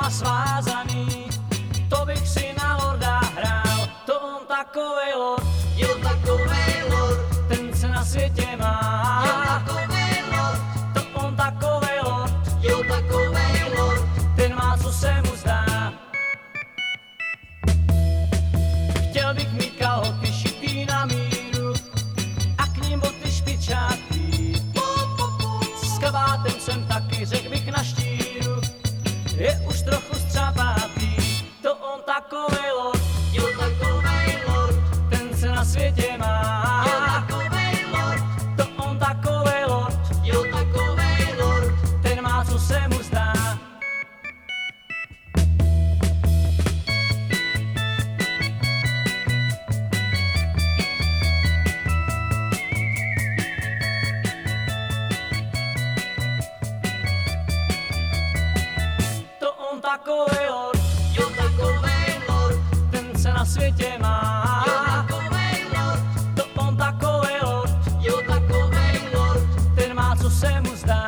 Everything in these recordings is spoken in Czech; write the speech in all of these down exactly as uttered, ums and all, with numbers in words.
má svázaný, to bych si na lorda hrál, to on takovej lord, jo takovej lord, ten se na světě má. jo takovej lord, To on takovej lord, jo takovej lord, ten má, co se mu zdá. Chtěl bych mít kalhoty šitý na míru a k ním boty špičatý. S kabátem jsem taky, řekl bych na štíru, je už trochu střapatý. To on takovej lord, jo takovej lord, ten se na světě má. jo takovej lord, To on takovej lord, jo takovej lord, ten má, co se mu zdá. To on takovej lord, jo takovej lord, ten se na světě má. jo takovej lord, To on takovej lord, jo takovej lord, ten má, co se mu zdá.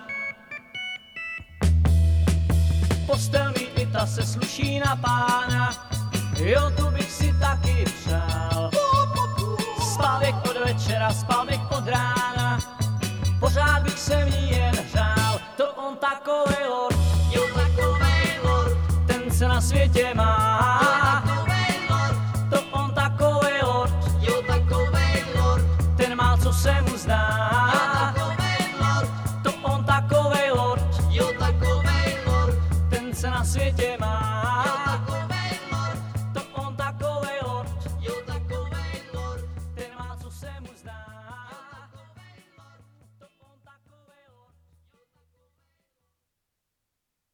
Postel mít i ta se sluší na pána, jo, tu bych si taky přál. Spal bych od večera, spal bych od rána, pořád bych se v ní jen hřál. To on takovej lord, jo takovej lord, ten se na světě má. jo takovej lord, To on takovej lord, jo takovej lord, ten má, co se mu zdá. jo takovej lord, To on takovej lord, jo takovej lord, ten se na světě má. jo takovej